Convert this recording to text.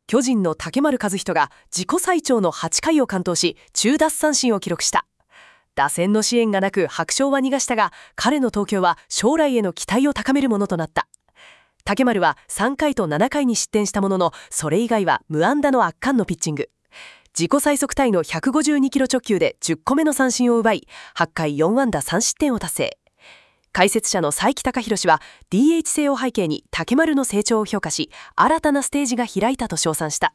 巨人の竹丸和人が自己最長の8回を完投し、10奪三振を記録した。打線の支援がなく白勝は逃がしたが、彼の投球は将来への期待を高めるものとなった。竹丸は3回と7回に失点したものの、それ以外は無安打の圧巻のピッチング。自己最速タイの152キロ直球で10個目の三振を奪い、8回4安打3失点を達成。解説者の才木貴弘氏は DH 制を背景に竹丸の成長を評価し、新たなステージが開いたと称賛した。